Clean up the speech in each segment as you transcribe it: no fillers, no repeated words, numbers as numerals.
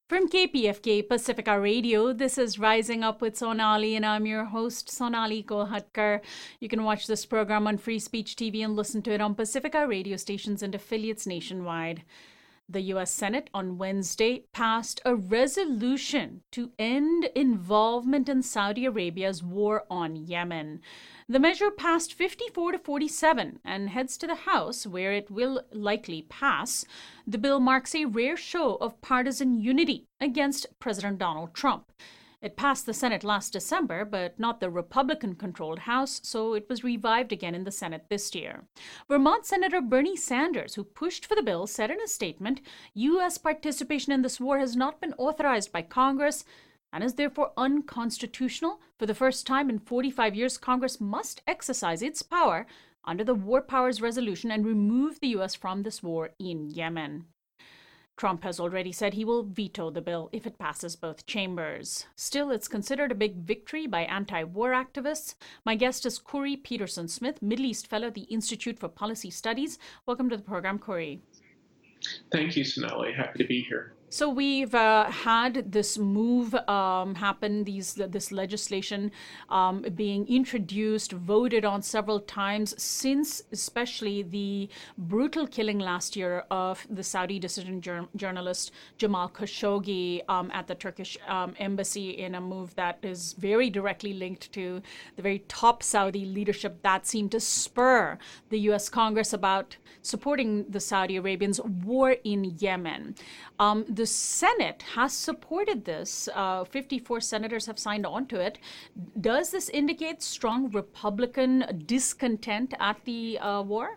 From KPFK Pacifica Radio, this is Rising Up with Sonali, and I'm your host, Sonali Kolhatkar. You can watch this program on Free Speech TV and listen to it on Pacifica radio stations and affiliates nationwide. The U.S. Senate on Wednesday passed a resolution to end involvement in Saudi Arabia's war on Yemen. The measure passed 54 to 47 and heads to the House, where it will likely pass. The bill marks a rare show of partisan unity against President Donald Trump. It passed the Senate last December, but not the Republican-controlled House, so it was revived again in the Senate this year. Vermont Senator Bernie Sanders, who pushed for the bill, said in a statement, U.S. participation in this war has not been authorized by Congress and is therefore unconstitutional. For the first time in 45 years, Congress must exercise its power under the War Powers Resolution and remove the U.S. from this war in Yemen. Trump has already said he will veto the bill if it passes both chambers. Still, it's considered a big victory by anti-war activists. My guest is Corey Peterson-Smith, Middle East Fellow at the Institute for Policy Studies. Welcome to the program, Corey. Thank you, Sonali. Happy to be here. So we've had this move happen, this legislation being introduced, voted on several times since especially the brutal killing last year of the Saudi dissident journalist Jamal Khashoggi at the Turkish embassy, in a move that is very directly linked to the very top Saudi leadership that seemed to spur the U.S. Congress about supporting the Saudi Arabians' war in Yemen. The Senate has supported this. 54 senators have signed on to it. Does this indicate strong Republican discontent at the war?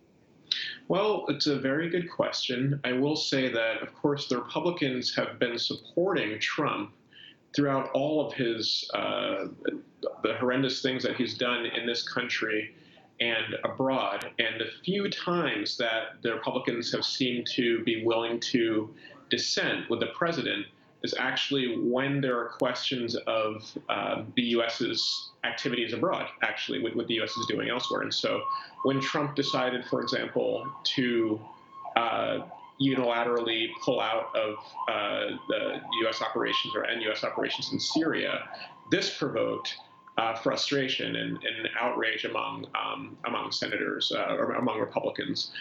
Well, it's a very good question. I will say that, of course, the Republicans have been supporting Trump throughout all of his the horrendous things that he's done in this country and abroad. And the few times that the Republicans have seemed to be willing to dissent with the president is actually when there are questions of the U.S.'s activities abroad, actually, what the U.S. is doing elsewhere. And so when Trump decided, for example, to unilaterally pull out of the U.S. operations and U.S. operations in Syria, this provoked frustration and outrage among senators or among Republicans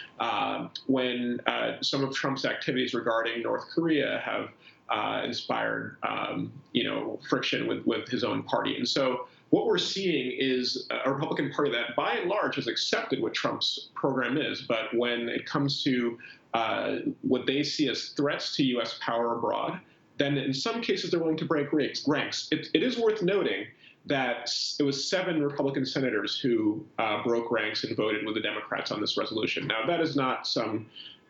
when some of Trump's activities regarding North Korea have inspired friction with his own party. And so what we're seeing is a Republican Party that by and large has accepted what Trump's program is, but when it comes to what they see as threats to U.S. power abroad, then in some cases they're willing to break ranks. It is worth noting that it was 7 Republican senators who broke ranks and voted with the Democrats on this resolution. Now, that is not some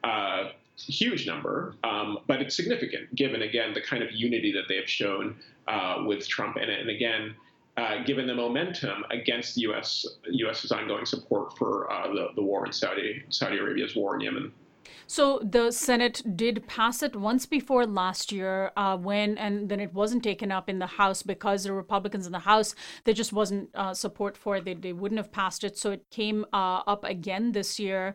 huge number, but it's significant, given, again, the kind of unity that they have shown with Trump. And again, given the momentum against the U.S.'s ongoing support for the war in Saudi Arabia's war in Yemen. So the Senate did pass it once before last year and then it wasn't taken up in the House because the Republicans in the House, there just wasn't support for it. They wouldn't have passed it. So it came up again this year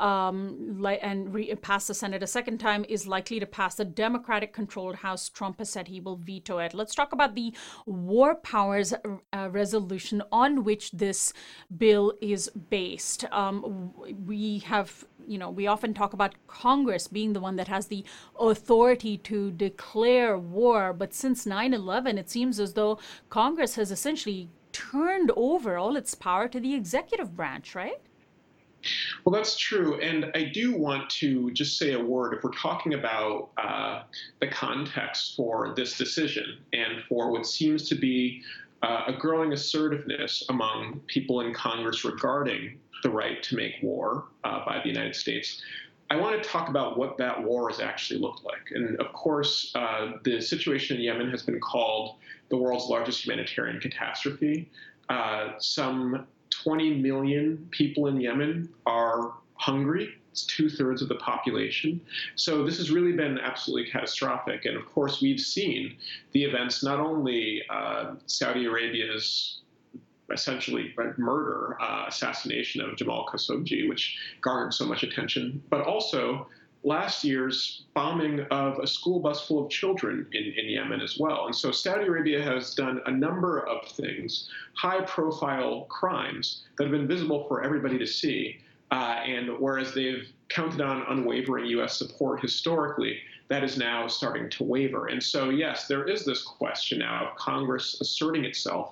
and passed the Senate a second time, is likely to pass the Democratic-controlled House. Trump has said he will veto it. Let's talk about the War Powers Resolution on which this bill is based. We often talk about Congress being the one that has the authority to declare war, but since 9/11, it seems as though Congress has essentially turned over all its power to the executive branch, right? Well, that's true. And I do want to just say a word, if we're talking about the context for this decision and for what seems to be a growing assertiveness among people in Congress regarding the right to make war by the United States. I want to talk about what that war has actually looked like. And of course, the situation in Yemen has been called the world's largest humanitarian catastrophe. Some 20 million people in Yemen are hungry. It's 2/3 of the population. So this has really been absolutely catastrophic. And of course, we've seen the events, not only Saudi Arabia's essentially assassination of Jamal Khashoggi, which garnered so much attention, but also last year's bombing of a school bus full of children in Yemen as well. And so Saudi Arabia has done a number of things, high profile crimes that have been visible for everybody to see. And whereas they've counted on unwavering U.S. support historically, that is now starting to waver. And so, yes, there is this question now of Congress asserting itself,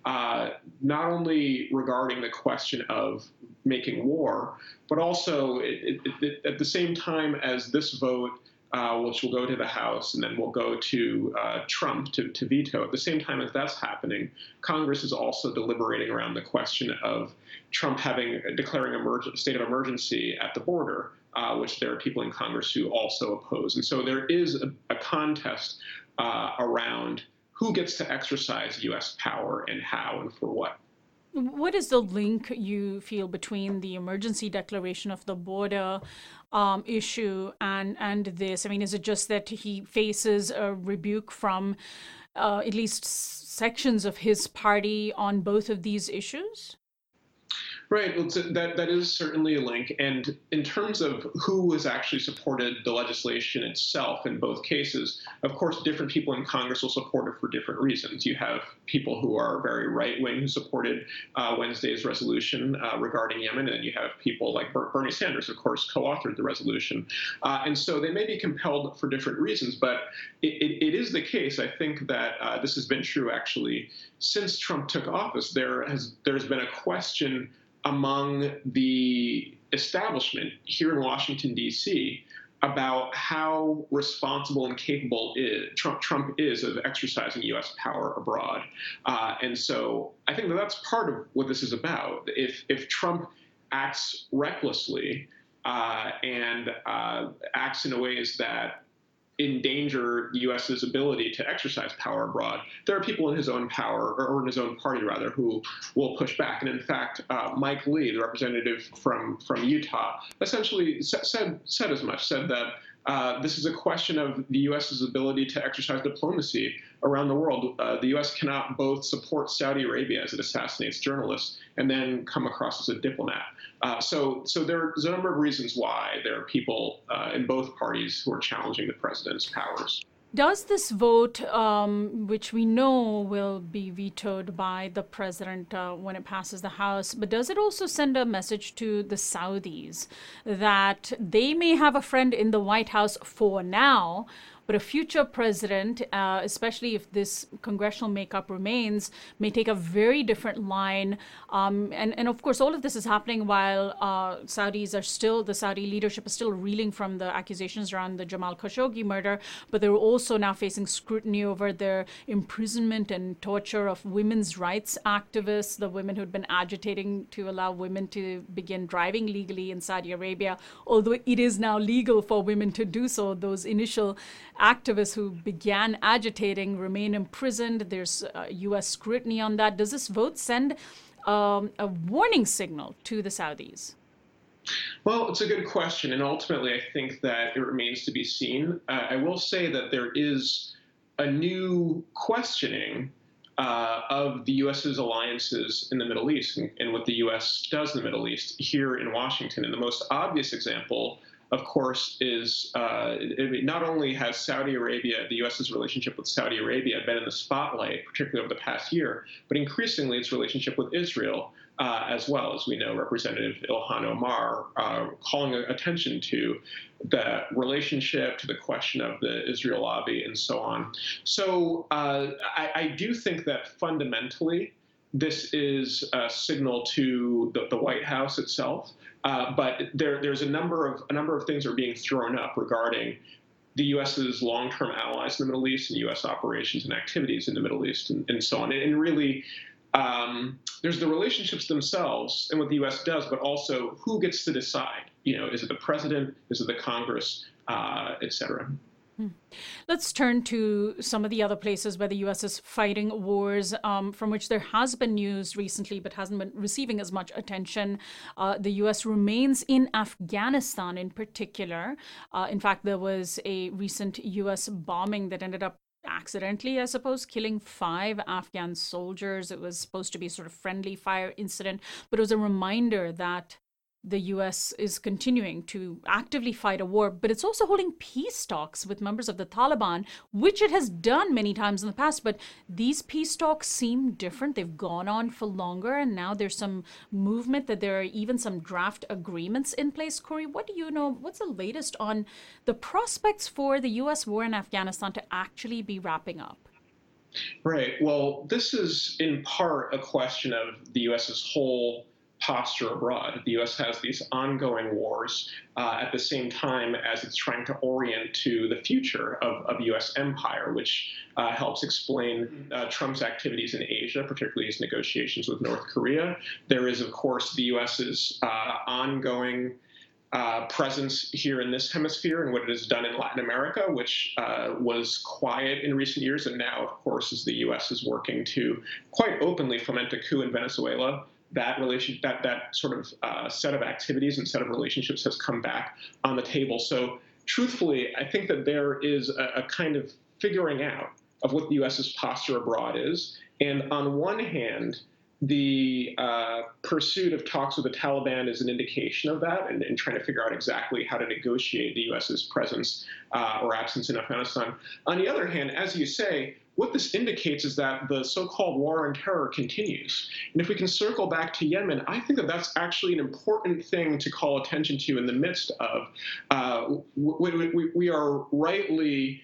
not only regarding the question of making war, but also at the same time as this vote, which will go to the House and then will go to Trump to veto. At the same time as that's happening, Congress is also deliberating around the question of Trump declaring a state of emergency at the border, which there are people in Congress who also oppose. And so there is a contest around who gets to exercise U.S. power and how and for what. What is the link you feel between the emergency declaration of the border issue and this? I mean, is it just that he faces a rebuke from at least sections of his party on both of these issues? Right. Well, that is certainly a link. And in terms of who has actually supported the legislation itself in both cases, of course, different people in Congress will support it for different reasons. You have people who are very right-wing who supported Wednesday's resolution regarding Yemen, and you have people like Bernie Sanders, of course, co-authored the resolution. And so they may be compelled for different reasons, but it is the case, I think, that this has been true, actually, since Trump took office. There's been a question among the establishment here in Washington, D.C., about how responsible and capable Trump is of exercising U.S. power abroad. And so I think that's part of what this is about. If Trump acts recklessly and acts in ways that endanger the U.S.'s ability to exercise power abroad, there are people in his own power, or in his own party, rather, who will push back. And in fact, Mike Lee, the representative from Utah, essentially said as much, said that this is a question of the U.S.'s ability to exercise diplomacy around the world. The U.S. cannot both support Saudi Arabia as it assassinates journalists and then come across as a diplomat. So there's a number of reasons why there are people in both parties who are challenging the president's powers. Does this vote, which we know will be vetoed by the president when it passes the House, but does it also send a message to the Saudis that they may have a friend in the White House for now, but a future president, especially if this congressional makeup remains, may take a very different line. And of course, all of this is happening while the Saudi leadership is still reeling from the accusations around the Jamal Khashoggi murder, but they're also now facing scrutiny over their imprisonment and torture of women's rights activists, the women who'd been agitating to allow women to begin driving legally in Saudi Arabia, although it is now legal for women to do so. Those initial activists who began agitating remain imprisoned. There's U.S. scrutiny on that. Does this vote send a warning signal to the Saudis? Well, it's a good question. And ultimately, I think that it remains to be seen. I will say that there is a new questioning of the U.S.'s alliances in the Middle East and what the U.S. does in the Middle East here in Washington. And the most obvious example, of course, is not only has Saudi Arabia, the U.S.'s relationship with Saudi Arabia, been in the spotlight, particularly over the past year, but increasingly its relationship with Israel as well. As we know, Representative Ilhan Omar calling attention to the relationship, to the question of the Israel lobby, and so on. So I do think that fundamentally this is a signal to the White House itself. But there's a number of things that are being thrown up regarding the U.S.'s long-term allies in the Middle East and U.S. operations and activities in the Middle East and so on. And really, there's the relationships themselves and what the U.S. does, but also who gets to decide. Is it the president? Is it the Congress? Et cetera. Let's turn to some of the other places where the U.S. is fighting wars, from which there has been news recently, but hasn't been receiving as much attention. The U.S. remains in Afghanistan in particular. In fact, there was a recent U.S. bombing that ended up accidentally, I suppose, killing 5 Afghan soldiers. It was supposed to be a sort of friendly fire incident, but it was a reminder that the US is continuing to actively fight a war, but it's also holding peace talks with members of the Taliban, which it has done many times in the past. But these peace talks seem different. They've gone on for longer, and now there's some movement that there are even some draft agreements in place. Corey, what do you know? What's the latest on the prospects for the US war in Afghanistan to actually be wrapping up? Right. Well, this is in part a question of the US's whole posture abroad. The US has these ongoing wars at the same time as it's trying to orient to the future of US empire, which helps explain Trump's activities in Asia, particularly his negotiations with North Korea. There is, of course, the US's ongoing presence here in this hemisphere and what it has done in Latin America, which was quiet in recent years. And now, of course, as the U.S. is working to quite openly foment a coup in Venezuela, that sort of set of activities and set of relationships has come back on the table. So truthfully, I think that there is a kind of figuring out of what the U.S.'s posture abroad is. And on one hand, the pursuit of talks with the Taliban is an indication of that, and trying to figure out exactly how to negotiate the U.S.'s presence or absence in Afghanistan. On the other hand, as you say, what this indicates is that the so-called war on terror continues. And if we can circle back to Yemen, I think that that's actually an important thing to call attention to in the midst of, we are rightly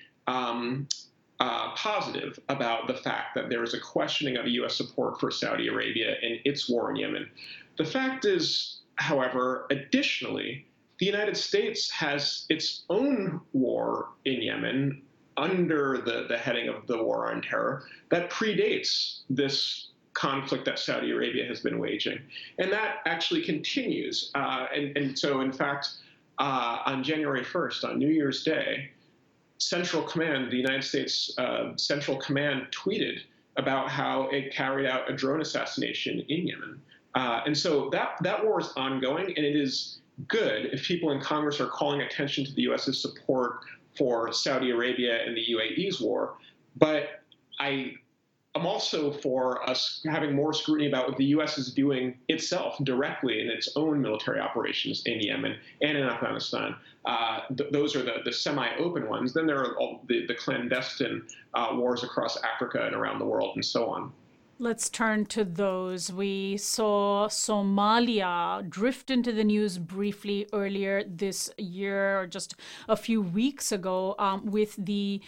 positive about the fact that there is a questioning of U.S. support for Saudi Arabia and its war in Yemen. The fact is, however, additionally, the United States has its own war in Yemen under the heading of the war on terror that predates this conflict that Saudi Arabia has been waging. And that actually continues. And so, in fact, on January 1st, on New Year's Day, Central Command, the United States Central Command, tweeted about how it carried out a drone assassination in Yemen. And so that war is ongoing, and it is good if people in Congress are calling attention to the U.S.'s support for Saudi Arabia and the UAE's war. But I'm also for us having more scrutiny about what the U.S. is doing itself directly in its own military operations in Yemen and in Afghanistan. Those are the semi-open ones. Then there are all the clandestine wars across Africa and around the world and so on. Let's turn to those. We saw Somalia drift into the news briefly earlier this year, or just a few weeks ago, with the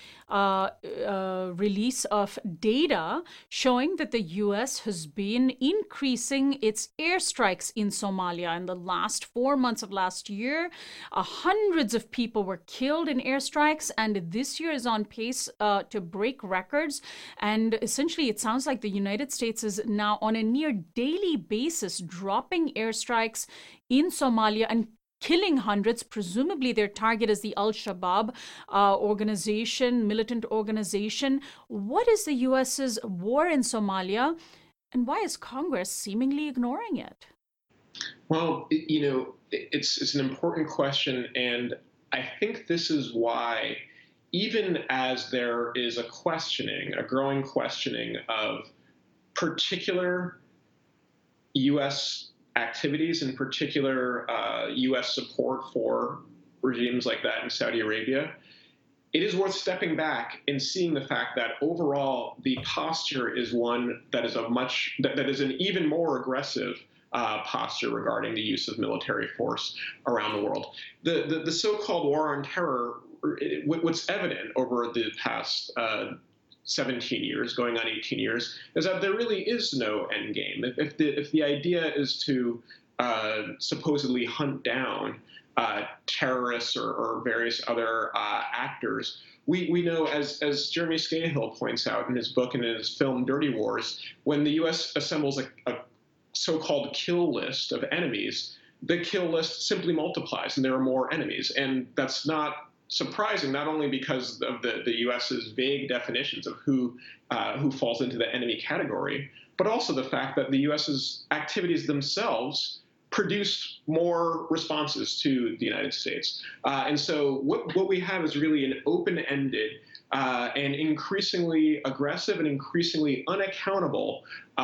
release of data showing that the U.S. has been increasing its airstrikes in Somalia. In the last 4 months of last year, hundreds of people were killed in airstrikes, and this year is on pace to break records. And essentially, it sounds like the United States is now on a near daily basis dropping airstrikes in Somalia and killing hundreds. Presumably their target is the Al-Shabaab militant organization. What is the US's war in Somalia, and why is Congress seemingly ignoring it? Well, it's an important question, and I think this is why, even as there is a growing questioning of particular U.S. activities, in particular U.S. support for regimes like that in Saudi Arabia, it is worth stepping back and seeing the fact that overall the posture is one that is that is an even more aggressive posture regarding the use of military force around the world. The so-called war on terror, what's evident over the past 17 years, going on 18 years, is that there really is no end game. If the idea is to supposedly hunt down terrorists or various other actors, we know, as Jeremy Scahill points out in his book and in his film Dirty Wars, when the U.S. assembles a so-called kill list of enemies, the kill list simply multiplies and there are more enemies. And that's not surprising, not only because of the U.S.'s vague definitions of who falls into the enemy category, but also the fact that the U.S.'s activities themselves produce more responses to the United States. And so what we have is really an open-ended and increasingly aggressive and increasingly unaccountable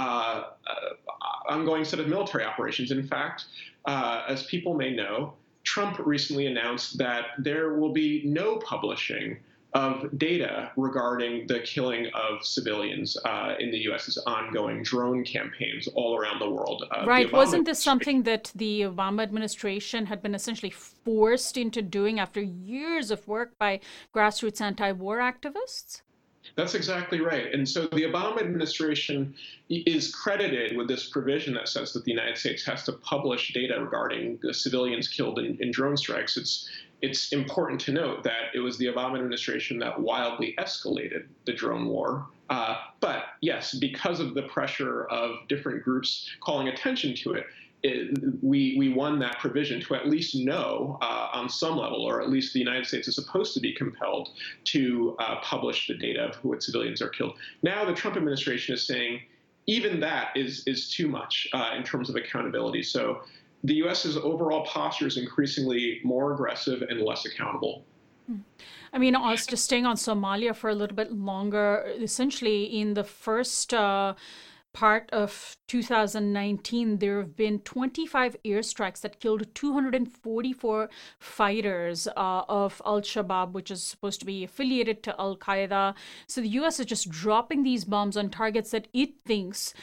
ongoing set of military operations. In fact, as people may know, Trump recently announced that there will be no publishing of data regarding the killing of civilians in the U.S.'s ongoing drone campaigns all around the world. Right. Wasn't this something that the Obama administration had been essentially forced into doing after years of work by grassroots anti-war activists? That's exactly right. And so the Obama administration is credited with this provision that says that the United States has to publish data regarding the civilians killed in drone strikes. It's important to note that it was the Obama administration that wildly escalated the drone war. But yes, because of the pressure of different groups calling attention to it, we won that provision to at least know on some level, or at least the United States is supposed to be compelled to publish the data of what civilians are killed. Now the Trump administration is saying even that is too much in terms of accountability. So the U.S.'s overall posture is increasingly more aggressive and less accountable. I mean, us just staying on Somalia for a little bit longer, essentially in the first part of 2019, there have been 25 airstrikes that killed 244 fighters of Al-Shabaab, which is supposed to be affiliated to Al-Qaeda. So the U.S. is just dropping these bombs on targets that it thinks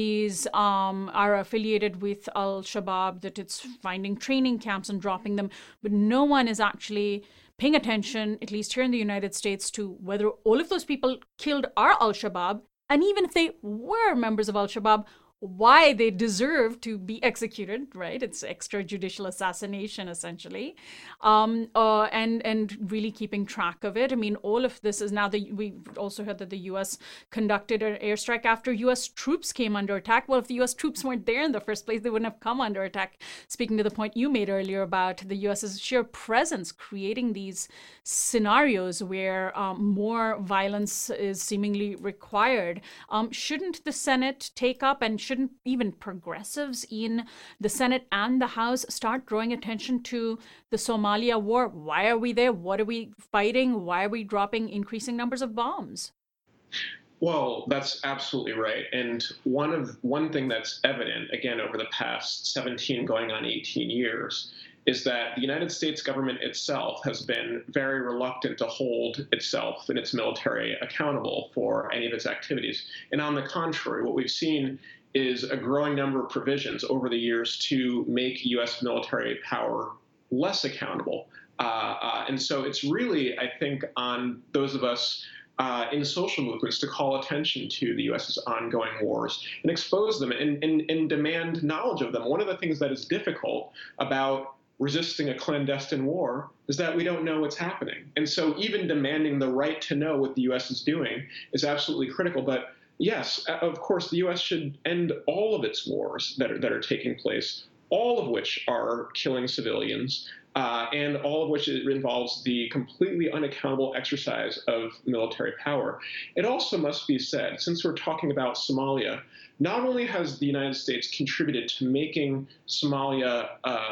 are affiliated with Al-Shabaab, that it's finding training camps and dropping them. But no one is actually paying attention, at least here in the United States, to whether all of those people killed are Al-Shabaab, and even if they were members of Al-Shabaab, why they deserve to be executed, right? It's extrajudicial assassination, essentially, and really keeping track of it. I mean, all of this is now we also heard that the U.S. conducted an airstrike after U.S. troops came under attack. Well, if the U.S. troops weren't there in the first place, they wouldn't have come under attack. Speaking to the point you made earlier about the U.S.'s sheer presence creating these scenarios where more violence is seemingly required. Shouldn't the Senate take up, and shouldn't even progressives in the Senate and the House start drawing attention to the Somalia war? Why are we there? What are we fighting? Why are we dropping increasing numbers of bombs? Well, that's absolutely right. And one thing that's evident, again, over the past 17 going on 18 years, is that the United States government itself has been very reluctant to hold itself and its military accountable for any of its activities. And on the contrary, what we've seen is a growing number of provisions over the years to make U.S. military power less accountable. And so it's really, I think, on those of us in social movements to call attention to the U.S.'s ongoing wars and expose them and demand knowledge of them. One of the things that is difficult about resisting a clandestine war is that we don't know what's happening. And so even demanding the right to know what the U.S. is doing is absolutely critical. But yes, of course, the U.S. should end all of its wars that are taking place, all of which are killing civilians, and all of which involves the completely unaccountable exercise of military power. It also must be said, since we're talking about Somalia, not only has the United States contributed to making Somalia,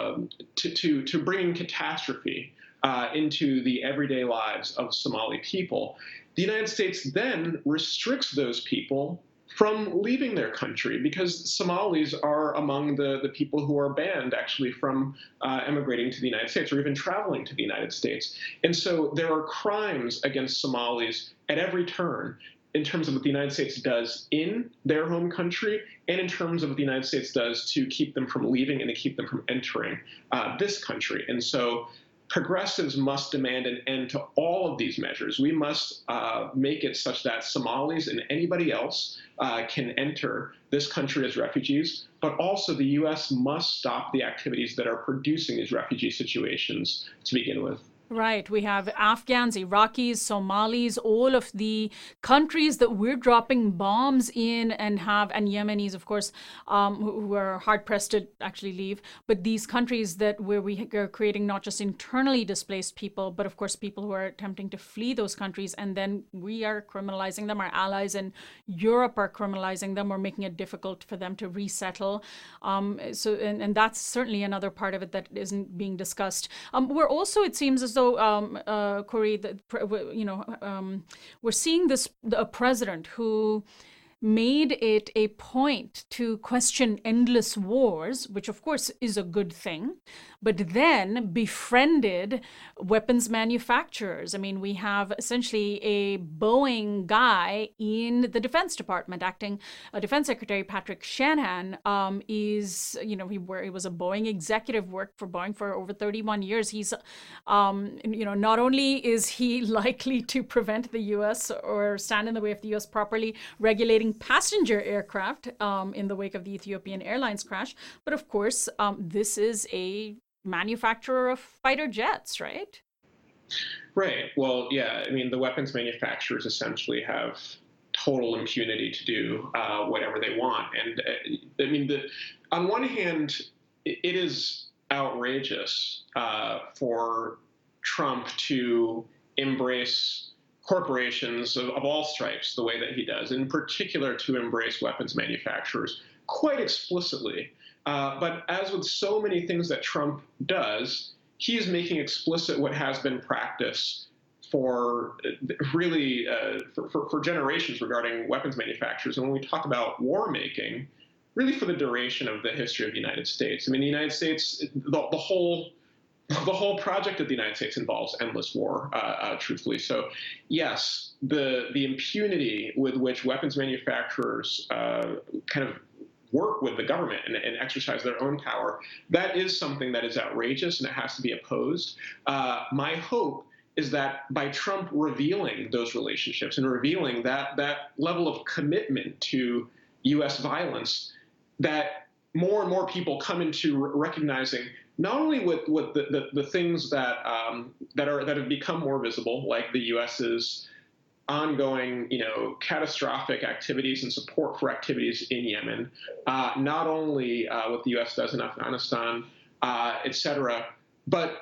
to bringing catastrophe into the everyday lives of Somali people, the United States then restricts those people from leaving their country, because Somalis are among the people who are banned actually from emigrating to the United States or even traveling to the United States. And so there are crimes against Somalis at every turn in terms of what the United States does in their home country and in terms of what the United States does to keep them from leaving and to keep them from entering this country. And so progressives must demand an end to all of these measures. We must make it such that Somalis and anybody else can enter this country as refugees, but also the U.S. must stop the activities that are producing these refugee situations to begin with. Right. We have Afghans, Iraqis, Somalis, all of the countries that we're dropping bombs in and Yemenis, of course, who are hard pressed to actually leave. But these countries where we are creating not just internally displaced people, but of course, people who are attempting to flee those countries. And then we are criminalizing them. Our allies in Europe are criminalizing them or making it difficult for them to resettle. And that's certainly another part of it that isn't being discussed. We're also, it seems as though, Corey, we're seeing a president who made it a point to question endless wars, which of course is a good thing, but then befriended weapons manufacturers. I mean, we have essentially a Boeing guy in the Defense Department, acting Defense Secretary Patrick Shanahan he was a Boeing executive, worked for Boeing for over 31 years. He's, not only is he likely to prevent the U.S. or stand in the way of the U.S. properly regulating passenger aircraft in the wake of the Ethiopian Airlines crash, but of course, this is a manufacturer of fighter jets, right? Right. Well, yeah. I mean, the weapons manufacturers essentially have total impunity to do whatever they want. And I mean, on one hand, it is outrageous for Trump to embrace corporations of all stripes the way that he does, in particular to embrace weapons manufacturers quite explicitly. But as with so many things that Trump does, he is making explicit what has been practice for really for generations regarding weapons manufacturers. And when we talk about war making, really for the duration of the history of the United States. I mean, the United States, the whole project of the United States involves endless war, truthfully. So, yes, the impunity with which weapons manufacturers kind of work with the government and exercise their own power, that is something that is outrageous and it has to be opposed. My hope is that by Trump revealing those relationships and revealing that level of commitment to U.S. violence, that more and more people come into recognizing not only with the things that have become more visible, like the U.S.'s ongoing, catastrophic activities and support for activities in Yemen, not only what the U.S. does in Afghanistan, et cetera, but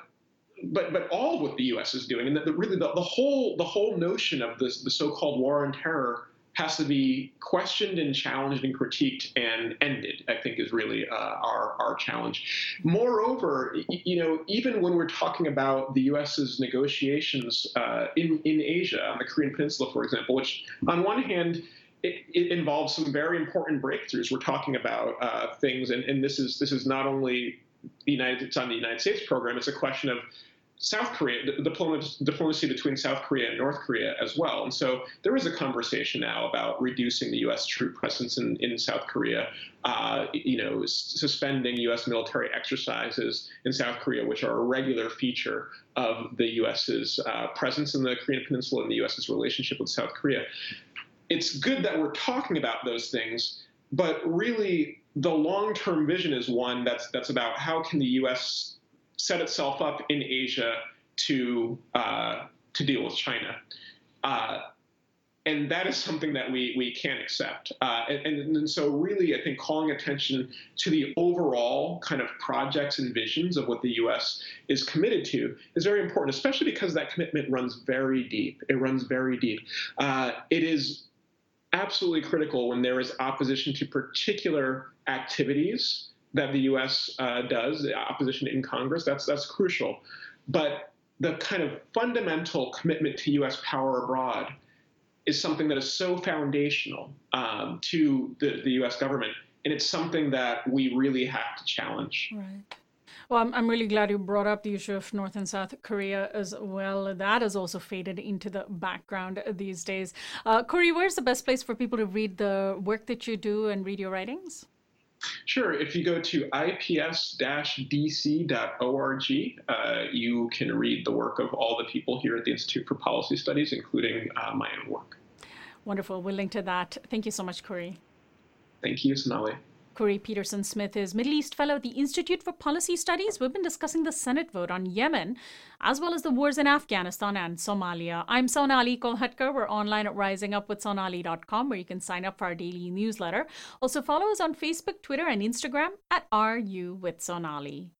all of what the U.S. is doing, and the whole notion of the so-called war on terror has to be questioned and challenged and critiqued and ended, I think, is really our challenge. Moreover, even when we're talking about the U.S.'s negotiations in Asia, on the Korean Peninsula, for example, which on one hand, it involves some very important breakthroughs. We're talking about things, and this is not only it's on the United States program, it's a question of South Korea, the diplomacy between South Korea and North Korea as well. And so there is a conversation now about reducing the U.S. troop presence in South Korea, suspending U.S. military exercises in South Korea, which are a regular feature of the U.S.'s presence in the Korean Peninsula and the U.S.'s relationship with South Korea. It's good that we're talking about those things, but really the long-term vision is one that's about how can the U.S. set itself up in Asia to deal with China. And that is something that we can't accept. And so really, I think calling attention to the overall kind of projects and visions of what the U.S. is committed to is very important, especially because that commitment runs very deep. It runs very deep. It is absolutely critical when there is opposition to particular activities that the U.S. does, the opposition in Congress, that's crucial. But the kind of fundamental commitment to U.S. power abroad is something that is so foundational to the U.S. government, and it's something that we really have to challenge. Right. Well, I'm really glad you brought up the issue of North and South Korea as well. That has also faded into the background these days. Corey, where's the best place for people to read the work that you do and read your writings? Sure. If you go to ips-dc.org, you can read the work of all the people here at the Institute for Policy Studies, including my own work. Wonderful. We'll link to that. Thank you so much, Corey. Thank you, Sonali. Corey Peterson-Smith is Middle East Fellow at the Institute for Policy Studies. We've been discussing the Senate vote on Yemen, as well as the wars in Afghanistan and Somalia. I'm Sonali Kolhatkar. We're online at risingupwithsonali.com, where you can sign up for our daily newsletter. Also follow us on Facebook, Twitter, and Instagram at RU with Sonali.